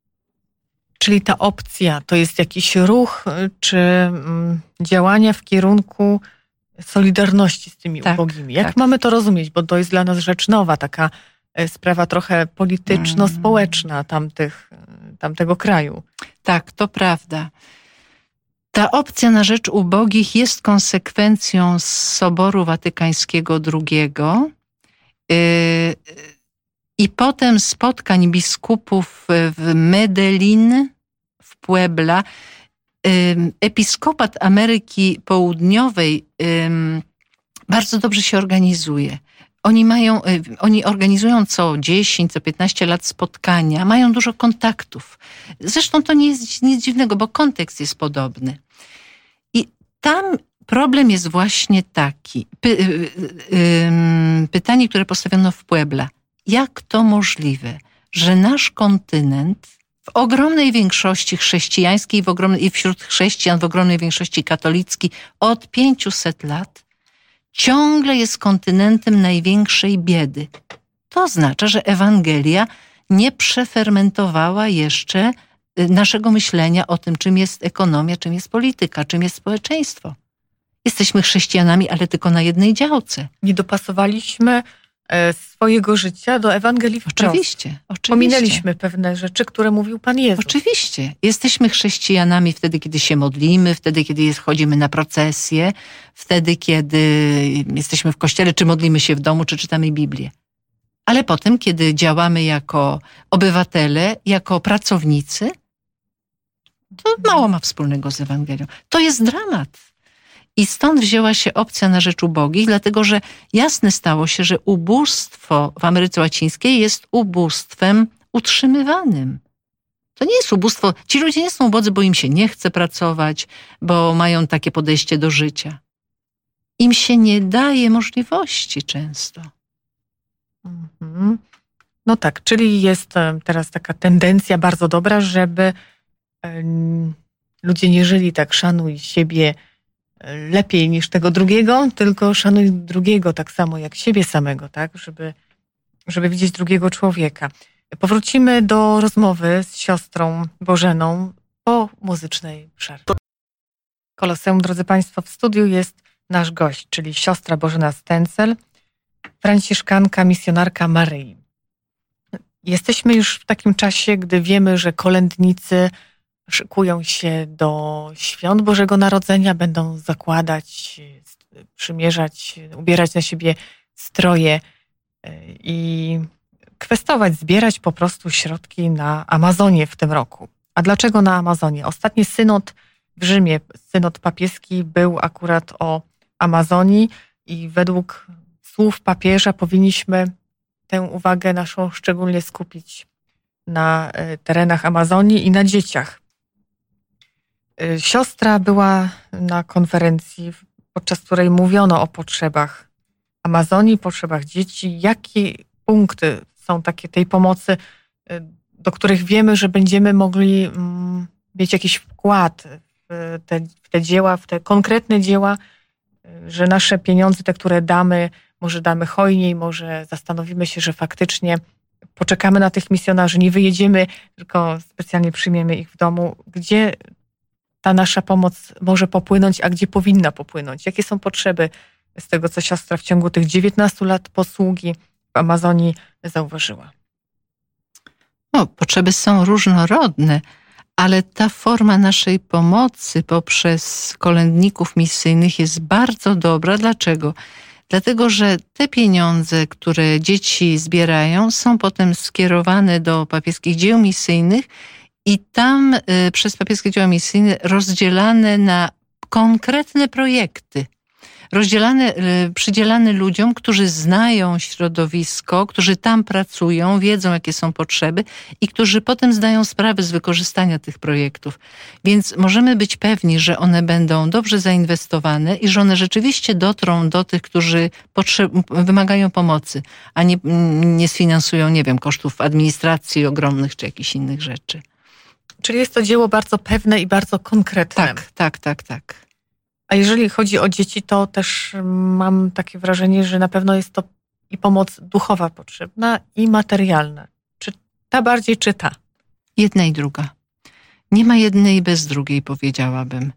Czyli ta opcja to jest jakiś ruch, czy mm, działania w kierunku solidarności z tymi tak, ubogimi. Jak tak. mamy to rozumieć? Bo to jest dla nas rzecz nowa, taka sprawa trochę polityczno-społeczna tamtych, tamtego kraju. Tak, to prawda. Ta opcja na rzecz ubogich jest konsekwencją Soboru Watykańskiego drugiego yy, i potem spotkań biskupów w Medellin, w Puebla. Yy, episkopat Ameryki Południowej yy, bardzo dobrze się organizuje. Oni mają, oni organizują co dziesięć, co piętnaście lat spotkania, mają dużo kontaktów. Zresztą to nie jest nic dziwnego, bo kontekst jest podobny. I tam problem jest właśnie taki. Py, yy, pytanie, które postawiono w Puebla. Jak to możliwe, że nasz kontynent w ogromnej większości chrześcijańskiej w ogromnej, i wśród chrześcijan w ogromnej większości katolickiej od pięciuset lat ciągle jest kontynentem największej biedy. To oznacza, że Ewangelia nie przefermentowała jeszcze naszego myślenia o tym, czym jest ekonomia, czym jest polityka, czym jest społeczeństwo. Jesteśmy chrześcijanami, ale tylko na jednej działce. Nie dopasowaliśmy swojego życia do Ewangelii wprost. Oczywiście, oczywiście. Pominęliśmy pewne rzeczy, które mówił Pan Jezus. Oczywiście. Jesteśmy chrześcijanami wtedy, kiedy się modlimy, wtedy, kiedy chodzimy na procesje, wtedy, kiedy jesteśmy w kościele, czy modlimy się w domu, czy czytamy Biblię. Ale potem, kiedy działamy jako obywatele, jako pracownicy, to mało ma wspólnego z Ewangelią. To jest dramat. I stąd wzięła się opcja na rzecz ubogich, dlatego że jasne stało się, że ubóstwo w Ameryce Łacińskiej jest ubóstwem utrzymywanym. To nie jest ubóstwo, ci ludzie nie są ubodzy, bo im się nie chce pracować, bo mają takie podejście do życia. Im się nie daje możliwości często. Mhm. No tak, czyli jest teraz taka tendencja bardzo dobra, żeby um, ludzie nie żyli tak, szanuj siebie lepiej niż tego drugiego, tylko szanuj drugiego tak samo jak siebie samego, tak? Żeby, żeby widzieć drugiego człowieka. Powrócimy do rozmowy z siostrą Bożeną po muzycznej przerwie. Koloseum, drodzy Państwo, w studiu jest nasz gość, czyli siostra Bożena Stencel, franciszkanka, misjonarka Maryi. Jesteśmy już w takim czasie, gdy wiemy, że kolędnicy szykują się do świąt Bożego Narodzenia, będą zakładać, przymierzać, ubierać na siebie stroje i kwestować, zbierać po prostu środki na Amazonię w tym roku. A dlaczego na Amazonię? Ostatni synod w Rzymie, synod papieski, był akurat o Amazonii i według słów papieża powinniśmy tę uwagę naszą szczególnie skupić na terenach Amazonii i na dzieciach. Siostra była na konferencji, podczas której mówiono o potrzebach Amazonii, potrzebach dzieci. Jakie punkty są takie tej pomocy, do których wiemy, że będziemy mogli mieć jakiś wkład w te, w te dzieła, w te konkretne dzieła, że nasze pieniądze, te, które damy, może damy hojniej, może zastanowimy się, że faktycznie poczekamy na tych misjonarzy, nie wyjedziemy, tylko specjalnie przyjmiemy ich w domu. Gdzie ta nasza pomoc może popłynąć, a gdzie powinna popłynąć? Jakie są potrzeby z tego, co siostra w ciągu tych dziewiętnastu lat posługi w Amazonii zauważyła? O, potrzeby są różnorodne, ale ta forma naszej pomocy poprzez kolędników misyjnych jest bardzo dobra. Dlaczego? Dlatego, że te pieniądze, które dzieci zbierają, są potem skierowane do papieskich dzieł misyjnych i tam y, przez papieskie dzieła misyjne rozdzielane na konkretne projekty. Rozdzielane, y, przydzielane ludziom, którzy znają środowisko, którzy tam pracują, wiedzą, jakie są potrzeby i którzy potem zdają sprawę z wykorzystania tych projektów. Więc możemy być pewni, że one będą dobrze zainwestowane i że one rzeczywiście dotrą do tych, którzy potrze- wymagają pomocy, a nie, nie sfinansują, nie wiem, kosztów administracji ogromnych czy jakichś innych rzeczy. Czyli jest to dzieło bardzo pewne i bardzo konkretne. Tak, tak, tak, tak. A jeżeli chodzi o dzieci, to też mam takie wrażenie, że na pewno jest to i pomoc duchowa potrzebna, i materialna. Czy ta bardziej, czy ta? Jedna i druga. Nie ma jednej bez drugiej, powiedziałabym.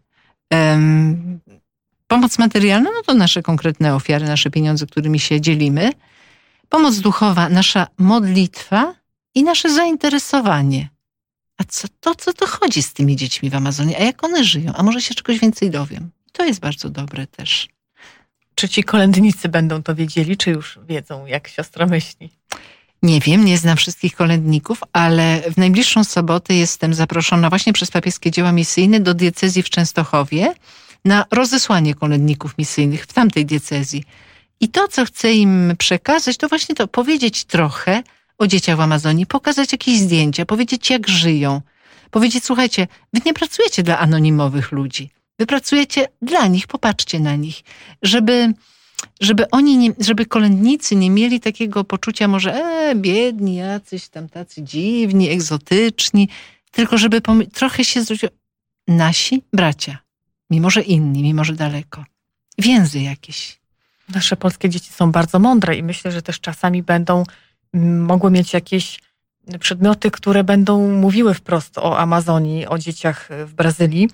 Um, pomoc materialna, no to nasze konkretne ofiary, nasze pieniądze, którymi się dzielimy. Pomoc duchowa, nasza modlitwa i nasze zainteresowanie. A co to, co to chodzi z tymi dziećmi w Amazonii? A jak one żyją? A może się czegoś więcej dowiem? To jest bardzo dobre też. Czy ci kolędnicy będą to wiedzieli, czy już wiedzą, jak siostra myśli? Nie wiem, nie znam wszystkich kolędników, ale w najbliższą sobotę jestem zaproszona właśnie przez papieskie dzieła misyjne do diecezji w Częstochowie na rozesłanie kolędników misyjnych w tamtej diecezji. I to, co chcę im przekazać, to właśnie to powiedzieć trochę o dzieciach w Amazonii, pokazać jakieś zdjęcia, powiedzieć, jak żyją. Powiedzieć, słuchajcie, wy nie pracujecie dla anonimowych ludzi. Wy pracujecie dla nich, popatrzcie na nich, żeby, żeby oni, nie, żeby kolędnicy nie mieli takiego poczucia może e, biedni, jacyś tam tacy dziwni, egzotyczni, tylko żeby pom- trochę się zwróciło. Nasi bracia, mimo że inni, mimo że daleko. Więzy jakieś. Nasze polskie dzieci są bardzo mądre i myślę, że też czasami będą mogły mieć jakieś przedmioty, które będą mówiły wprost o Amazonii, o dzieciach w Brazylii.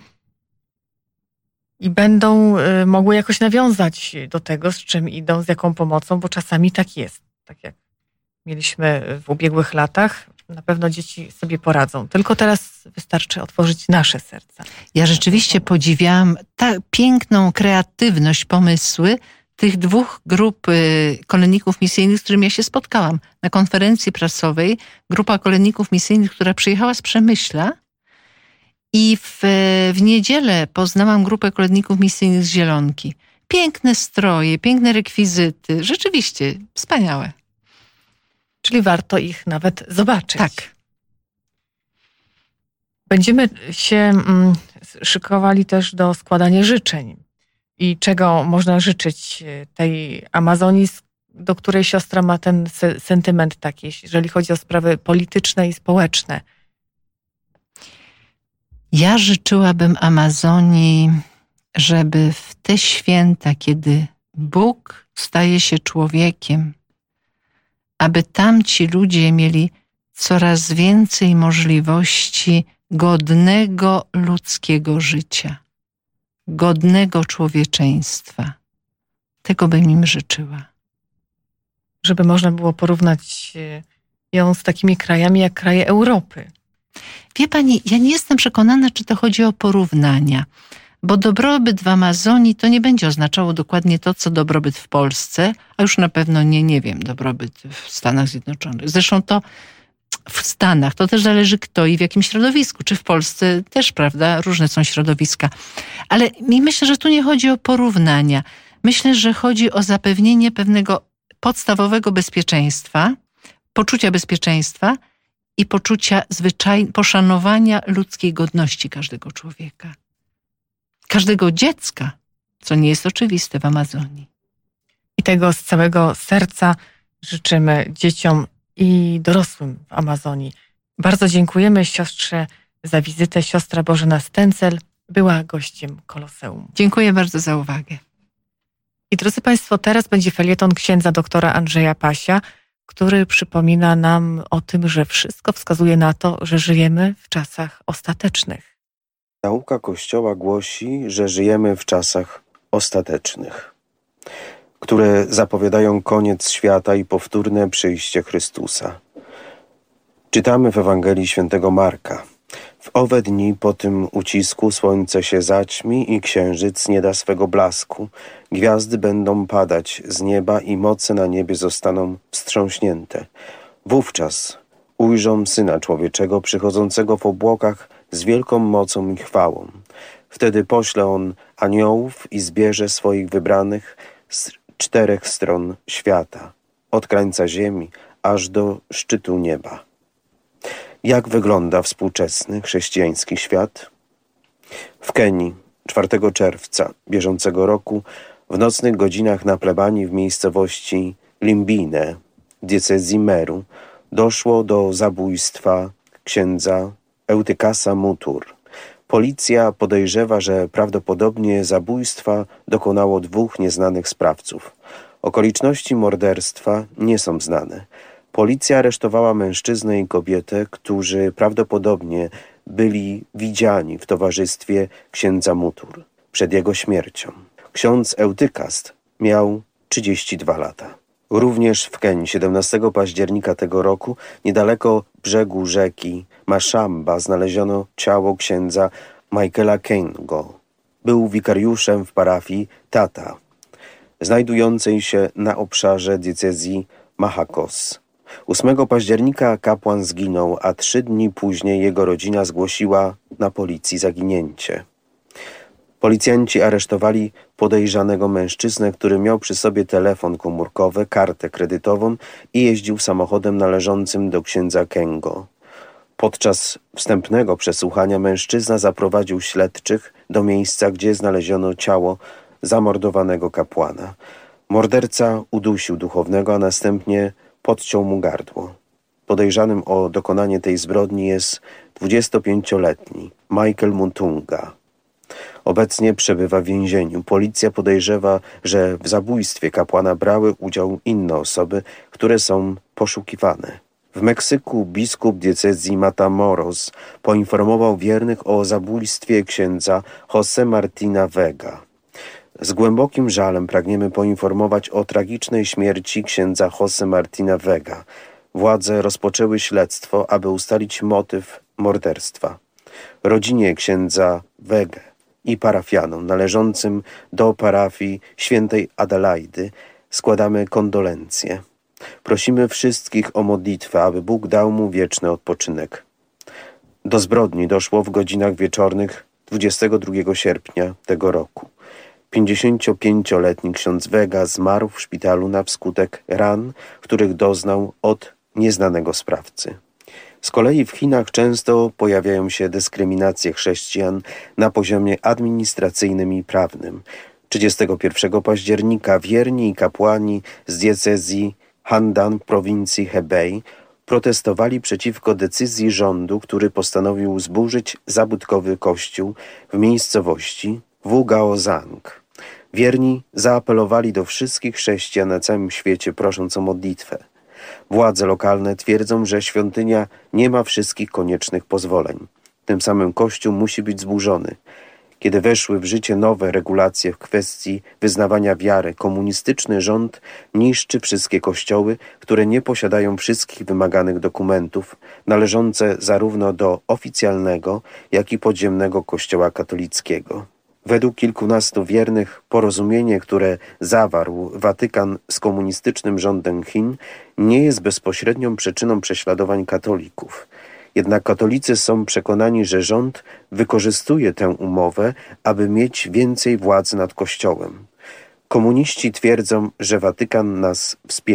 I będą y, mogły jakoś nawiązać do tego, z czym idą, z jaką pomocą, bo czasami tak jest. Tak jak mieliśmy w ubiegłych latach, na pewno dzieci sobie poradzą. Tylko teraz wystarczy otworzyć nasze serca. Ja rzeczywiście podziwiałam tak piękną kreatywność, pomysły tych dwóch grup y, kolędników misyjnych, z którymi ja się spotkałam. Na konferencji prasowej grupa kolędników misyjnych, która przyjechała z Przemyśla, i w, w niedzielę poznałam grupę kolędników misyjnych z Zielonki. Piękne stroje, piękne rekwizyty. Rzeczywiście wspaniałe. Czyli warto ich nawet zobaczyć. Tak. Będziemy się mm, szykowali też do składania życzeń. I czego można życzyć tej Amazonii, do której siostra ma ten se- sentyment taki, jeżeli chodzi o sprawy polityczne i społeczne. Ja życzyłabym Amazonii, żeby w te święta, kiedy Bóg staje się człowiekiem, aby tamci ludzie mieli coraz więcej możliwości godnego ludzkiego życia, godnego człowieczeństwa. Tego bym im życzyła. Żeby można było porównać ją z takimi krajami jak kraje Europy. Wie pani, ja nie jestem przekonana, czy to chodzi o porównania, bo dobrobyt w Amazonii to nie będzie oznaczało dokładnie to, co dobrobyt w Polsce, a już na pewno nie, nie wiem, dobrobyt w Stanach Zjednoczonych. Zresztą to w Stanach to też zależy kto i w jakim środowisku, czy w Polsce też, prawda, różne są środowiska. Ale myślę, że tu nie chodzi o porównania. Myślę, że chodzi o zapewnienie pewnego podstawowego bezpieczeństwa, poczucia bezpieczeństwa i poczucia zwyczaj, poszanowania ludzkiej godności każdego człowieka. Każdego dziecka, co nie jest oczywiste w Amazonii. I tego z całego serca życzymy dzieciom i dorosłym w Amazonii. Bardzo dziękujemy siostrze za wizytę. Siostra Bożena Stęcel była gościem Koloseum. Dziękuję bardzo za uwagę. I drodzy Państwo, teraz będzie felieton księdza doktora Andrzeja Pasia, który przypomina nam o tym, że wszystko wskazuje na to, że żyjemy w czasach ostatecznych. Nauka Kościoła głosi, że żyjemy w czasach ostatecznych, które zapowiadają koniec świata i powtórne przyjście Chrystusa. Czytamy w Ewangelii Świętego Marka. W owe dni po tym ucisku słońce się zaćmi i księżyc nie da swego blasku. Gwiazdy będą padać z nieba i moce na niebie zostaną wstrząśnięte. Wówczas ujrzą Syna Człowieczego przychodzącego w obłokach z wielką mocą i chwałą. Wtedy pośle On aniołów i zbierze swoich wybranych z czterech stron świata, od krańca ziemi aż do szczytu nieba. Jak wygląda współczesny chrześcijański świat? W Kenii czwartego czerwca bieżącego roku w nocnych godzinach na plebanii w miejscowości Limbine w diecezji Meru doszło do zabójstwa księdza Eutykasa Mutur. Policja podejrzewa, że prawdopodobnie zabójstwa dokonało dwóch nieznanych sprawców. Okoliczności morderstwa nie są znane. Policja aresztowała mężczyznę i kobietę, którzy prawdopodobnie byli widziani w towarzystwie księdza Mutur przed jego śmiercią. Ksiądz Eutykast miał trzydzieści dwa lata. Również w Kenii siedemnastego października tego roku, niedaleko brzegu rzeki Mashamba, znaleziono ciało księdza Michaela Kengo. Był wikariuszem w parafii Tata, znajdującej się na obszarze diecezji Mahakos. ósmego października kapłan zginął, a trzy dni później jego rodzina zgłosiła na policji zaginięcie. Policjanci aresztowali podejrzanego mężczyznę, który miał przy sobie telefon komórkowy, kartę kredytową i jeździł samochodem należącym do księdza Kengo. Podczas wstępnego przesłuchania mężczyzna zaprowadził śledczych do miejsca, gdzie znaleziono ciało zamordowanego kapłana. Morderca udusił duchownego, a następnie podciął mu gardło. Podejrzanym o dokonanie tej zbrodni jest dwudziestopięcioletni Michael Mutunga. Obecnie przebywa w więzieniu. Policja podejrzewa, że w zabójstwie kapłana brały udział inne osoby, które są poszukiwane. W Meksyku biskup diecezji Matamoros poinformował wiernych o zabójstwie księdza José Martina Vega. Z głębokim żalem pragniemy poinformować o tragicznej śmierci księdza José Martina Vega. Władze rozpoczęły śledztwo, aby ustalić motyw morderstwa. Rodzinie księdza Vega i parafianom należącym do parafii świętej Adelaidy składamy kondolencje. Prosimy wszystkich o modlitwę, aby Bóg dał mu wieczny odpoczynek. Do zbrodni doszło w godzinach wieczornych dwudziestego drugiego sierpnia tego roku. pięćdziesięciopięcioletni ksiądz Vega zmarł w szpitalu na wskutek ran, których doznał od nieznanego sprawcy. Z kolei w Chinach często pojawiają się dyskryminacje chrześcijan na poziomie administracyjnym i prawnym. trzydziestego pierwszego października wierni i kapłani z diecezji Handan prowincji Hebei protestowali przeciwko decyzji rządu, który postanowił zburzyć zabytkowy kościół w miejscowości Wugaozang. Wierni zaapelowali do wszystkich chrześcijan na całym świecie, prosząc o modlitwę. Władze lokalne twierdzą, że świątynia nie ma wszystkich koniecznych pozwoleń. Tym samym kościół musi być zburzony. Kiedy weszły w życie nowe regulacje w kwestii wyznawania wiary, komunistyczny rząd niszczy wszystkie kościoły, które nie posiadają wszystkich wymaganych dokumentów, należące zarówno do oficjalnego, jak i podziemnego kościoła katolickiego. Według kilkunastu wiernych porozumienie, które zawarł Watykan z komunistycznym rządem Chin, nie jest bezpośrednią przyczyną prześladowań katolików. Jednak katolicy są przekonani, że rząd wykorzystuje tę umowę, aby mieć więcej władzy nad Kościołem. Komuniści twierdzą, że Watykan nas wspiera.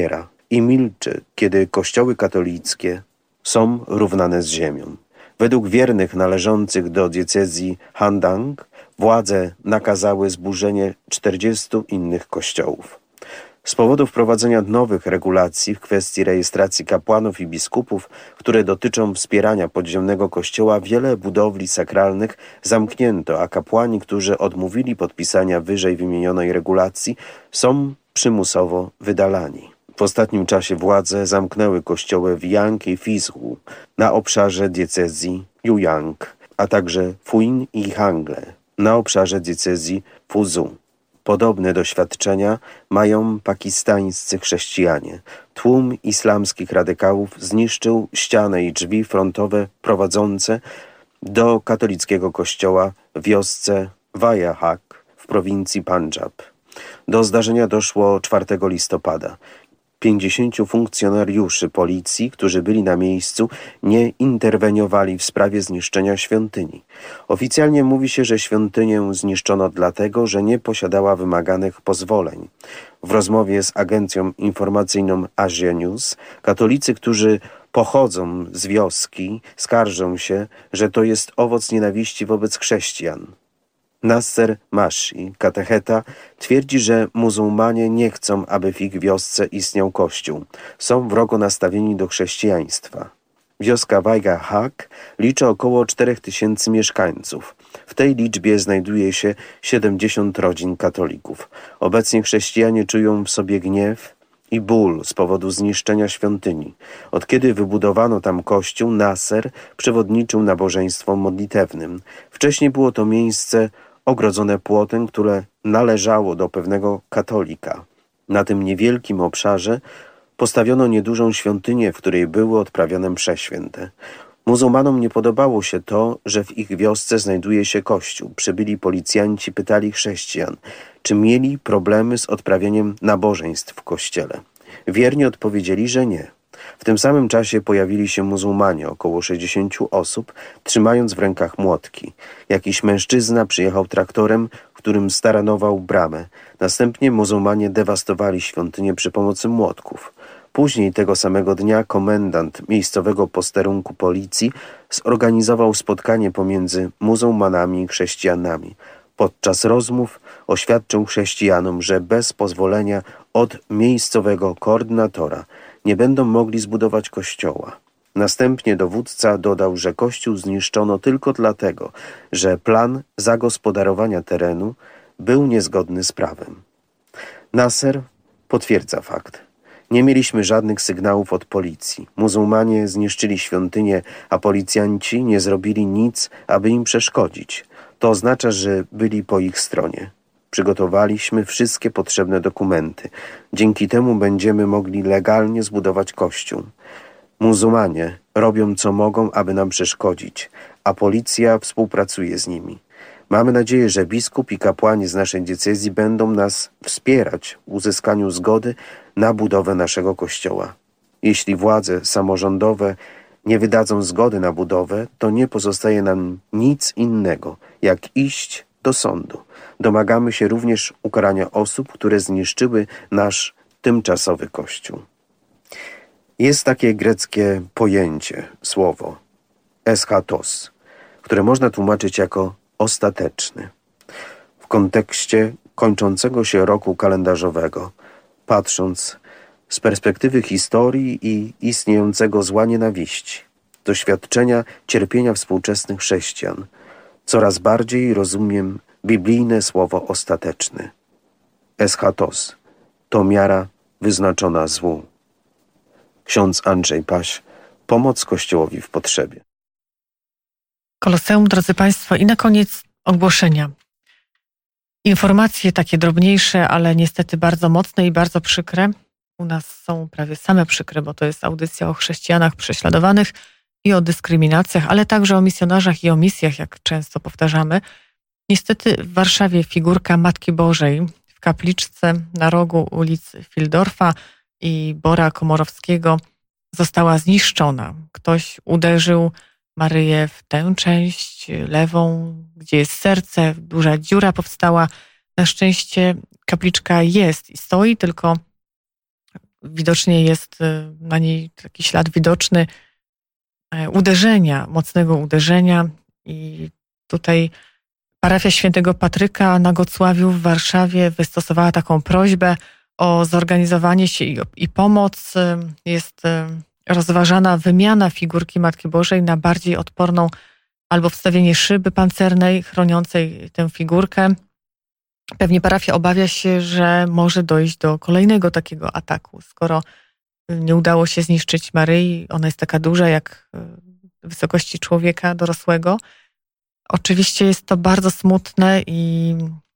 i milczy, kiedy kościoły katolickie są równane z ziemią. Według wiernych należących do diecezji Handang władze nakazały zburzenie czterdziestu innych kościołów. Z powodu wprowadzenia nowych regulacji w kwestii rejestracji kapłanów i biskupów, które dotyczą wspierania podziemnego kościoła, wiele budowli sakralnych zamknięto, a kapłani, którzy odmówili podpisania wyżej wymienionej regulacji, są przymusowo wydalani. W ostatnim czasie władze zamknęły kościoły w Yang i Fizhu na obszarze diecezji Yuyang, a także Fuin i Hangle na obszarze diecezji Fuzhou. Podobne doświadczenia mają pakistańscy chrześcijanie. Tłum islamskich radykałów zniszczył ścianę i drzwi frontowe prowadzące do katolickiego kościoła w wiosce Vajahak w prowincji Pandżab. Do zdarzenia doszło czwartego listopada. Pięćdziesięciu funkcjonariuszy policji, którzy byli na miejscu, nie interweniowali w sprawie zniszczenia świątyni. Oficjalnie mówi się, że świątynię zniszczono dlatego, że nie posiadała wymaganych pozwoleń. W rozmowie z agencją informacyjną Asia News katolicy, którzy pochodzą z wioski, skarżą się, że to jest owoc nienawiści wobec chrześcijan. Nasser Mashi, katecheta, twierdzi, że muzułmanie nie chcą, aby w ich wiosce istniał kościół. Są wrogo nastawieni do chrześcijaństwa. Wioska Vajahak liczy około czterech tysięcy mieszkańców. W tej liczbie znajduje się siedemdziesiąt rodzin katolików. Obecnie chrześcijanie czują w sobie gniew i ból z powodu zniszczenia świątyni. Od kiedy wybudowano tam kościół, Nasser przewodniczył nabożeństwom modlitewnym. Wcześniej było to miejsce ogrodzone płotem, które należało do pewnego katolika. Na tym niewielkim obszarze postawiono niedużą świątynię, w której były odprawiane msze święte. Muzułmanom nie podobało się to, że w ich wiosce znajduje się kościół. Przybyli policjanci pytali chrześcijan, czy mieli problemy z odprawieniem nabożeństw w kościele. Wierni odpowiedzieli, że nie. W tym samym czasie pojawili się muzułmanie, około sześćdziesięciu osób, trzymając w rękach młotki. Jakiś mężczyzna przyjechał traktorem, w którym staranował bramę. Następnie muzułmanie dewastowali świątynię przy pomocy młotków. Później tego samego dnia komendant miejscowego posterunku policji zorganizował spotkanie pomiędzy muzułmanami i chrześcijanami. Podczas rozmów oświadczył chrześcijanom, że bez pozwolenia od miejscowego koordynatora nie będą mogli zbudować kościoła. Następnie dowódca dodał, że kościół zniszczono tylko dlatego, że plan zagospodarowania terenu był niezgodny z prawem. Nasser potwierdza fakt. Nie mieliśmy żadnych sygnałów od policji. Muzułmanie zniszczyli świątynię, a policjanci nie zrobili nic, aby im przeszkodzić. To oznacza, że byli po ich stronie. Przygotowaliśmy wszystkie potrzebne dokumenty. Dzięki temu będziemy mogli legalnie zbudować kościół. Muzułmanie robią co mogą, aby nam przeszkodzić, a policja współpracuje z nimi. Mamy nadzieję, że biskup i kapłani z naszej diecezji będą nas wspierać w uzyskaniu zgody na budowę naszego kościoła. Jeśli władze samorządowe nie wydadzą zgody na budowę, to nie pozostaje nam nic innego, jak iść do sądu. Domagamy się również ukarania osób, które zniszczyły nasz tymczasowy kościół. Jest takie greckie pojęcie, słowo eschatos, które można tłumaczyć jako ostateczny. W kontekście kończącego się roku kalendarzowego, patrząc z perspektywy historii i istniejącego zła nienawiści, doświadczenia cierpienia współczesnych chrześcijan, coraz bardziej rozumiem biblijne słowo ostateczny. Eschatos to miara wyznaczona złu. Ksiądz Andrzej Paś, pomoc Kościołowi w potrzebie. Koloseum, drodzy Państwo, i na koniec ogłoszenia. Informacje takie drobniejsze, ale niestety bardzo mocne i bardzo przykre. U nas są prawie same przykre, bo to jest audycja o chrześcijanach prześladowanych i o dyskryminacjach, ale także o misjonarzach i o misjach, jak często powtarzamy. Niestety w Warszawie figurka Matki Bożej w kapliczce na rogu ulic Fildorfa i Bora Komorowskiego została zniszczona. Ktoś uderzył Maryję w tę część lewą, gdzie jest serce, duża dziura powstała. Na szczęście kapliczka jest i stoi, tylko widocznie jest na niej taki ślad widoczny uderzenia, mocnego uderzenia. I tutaj parafia Świętego Patryka na Gocławiu w Warszawie wystosowała taką prośbę o zorganizowanie się i, i pomoc. Jest rozważana wymiana figurki Matki Bożej na bardziej odporną albo wstawienie szyby pancernej chroniącej tę figurkę. Pewnie parafia obawia się, że może dojść do kolejnego takiego ataku, skoro nie udało się zniszczyć Maryi. Ona jest taka duża jak wysokości człowieka dorosłego. Oczywiście jest to bardzo smutne i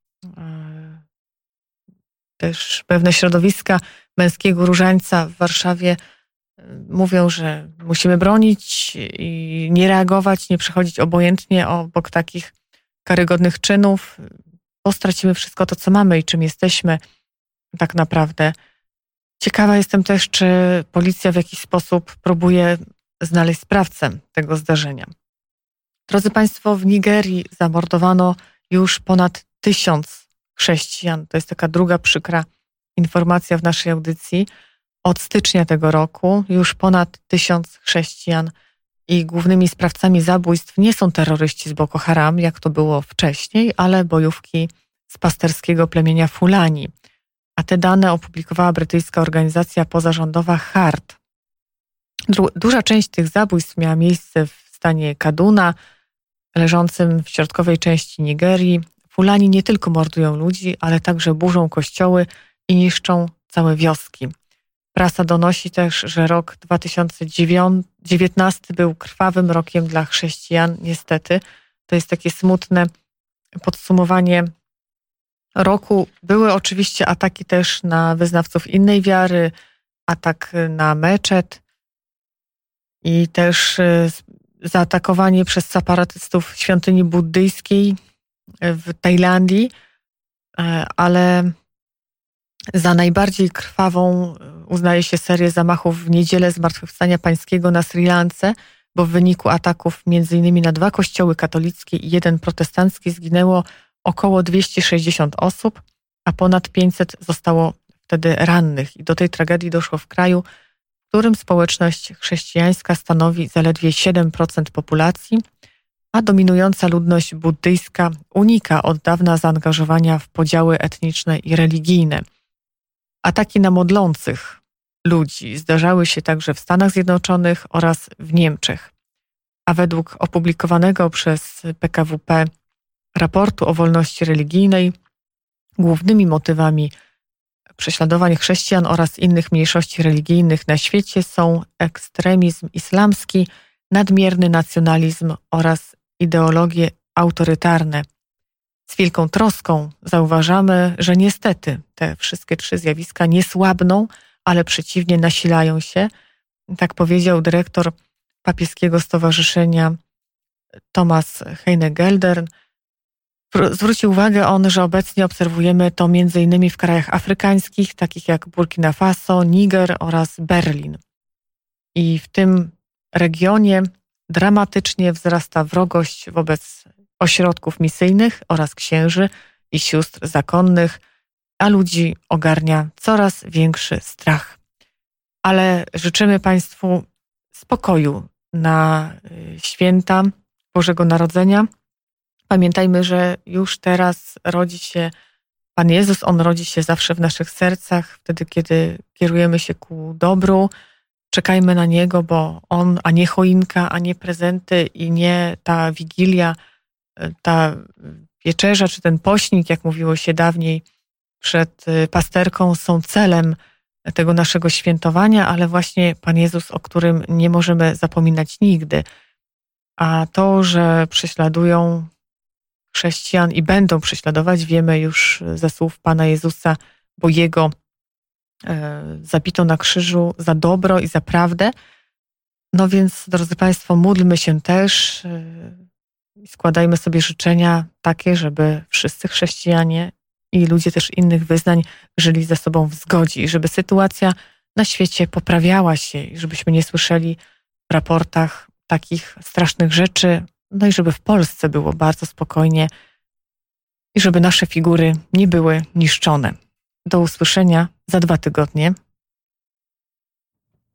też pewne środowiska męskiego różańca w Warszawie mówią, że musimy bronić i nie reagować, nie przechodzić obojętnie obok takich karygodnych czynów, bo stracimy wszystko to, co mamy i czym jesteśmy tak naprawdę. Ciekawa jestem też, czy policja w jakiś sposób próbuje znaleźć sprawcę tego zdarzenia. Drodzy Państwo, w Nigerii zamordowano już ponad tysiąc chrześcijan. To jest taka druga przykra informacja w naszej audycji. Od stycznia tego roku już ponad tysiąc chrześcijan i głównymi sprawcami zabójstw nie są terroryści z Boko Haram, jak to było wcześniej, ale bojówki z pasterskiego plemienia Fulani. A te dane opublikowała brytyjska organizacja pozarządowa Hart. Duża część tych zabójstw miała miejsce w stanie Kaduna, leżącym w środkowej części Nigerii. Fulani nie tylko mordują ludzi, ale także burzą kościoły i niszczą całe wioski. Prasa donosi też, że rok dwa tysiące dziewiętnasty był krwawym rokiem dla chrześcijan, niestety. To jest takie smutne podsumowanie roku. Były oczywiście ataki też na wyznawców innej wiary, atak na meczet i też zaatakowanie przez separatystów świątyni buddyjskiej w Tajlandii, ale za najbardziej krwawą uznaje się serię zamachów w niedzielę Zmartwychwstania Pańskiego na Sri Lance, bo w wyniku ataków między innymi na dwa kościoły katolickie i jeden protestancki zginęło około dwieście sześćdziesiąt osób, a ponad pięćset zostało wtedy rannych. I do tej tragedii doszło w kraju, w którym społeczność chrześcijańska stanowi zaledwie siedem procent populacji, a dominująca ludność buddyjska unika od dawna zaangażowania w podziały etniczne i religijne. Ataki na modlących ludzi zdarzały się także w Stanach Zjednoczonych oraz w Niemczech. A według opublikowanego przez P K W P raportu o wolności religijnej głównymi motywami prześladowań chrześcijan oraz innych mniejszości religijnych na świecie są ekstremizm islamski, nadmierny nacjonalizm oraz ideologie autorytarne. Z wielką troską zauważamy, że niestety te wszystkie trzy zjawiska nie słabną, ale przeciwnie nasilają się. Tak powiedział dyrektor papieskiego stowarzyszenia Thomas Heine-Geldern. Zwrócił uwagę on, że obecnie obserwujemy to między innymi w krajach afrykańskich, takich jak Burkina Faso, Niger oraz Berlin. I w tym regionie dramatycznie wzrasta wrogość wobec ośrodków misyjnych oraz księży i sióstr zakonnych, a ludzi ogarnia coraz większy strach. Ale życzymy Państwu spokoju na święta Bożego Narodzenia. Pamiętajmy, że już teraz rodzi się Pan Jezus, On rodzi się zawsze w naszych sercach, wtedy kiedy kierujemy się ku dobru. Czekajmy na Niego, bo On, a nie choinka, a nie prezenty i nie ta wigilia, ta wieczerza czy ten pośnik, jak mówiło się dawniej przed pasterką, są celem tego naszego świętowania, ale właśnie Pan Jezus, o którym nie możemy zapominać nigdy. A to, że prześladują chrześcijan i będą prześladować, wiemy już ze słów Pana Jezusa, bo Jego e, zabito na krzyżu za dobro i za prawdę. No więc, drodzy Państwo, módlmy się też i e, składajmy sobie życzenia takie, żeby wszyscy chrześcijanie i ludzie też innych wyznań żyli ze sobą w zgodzie i żeby sytuacja na świecie poprawiała się i żebyśmy nie słyszeli w raportach takich strasznych rzeczy, no i żeby w Polsce było bardzo spokojnie i żeby nasze figury nie były niszczone. Do usłyszenia za dwa tygodnie.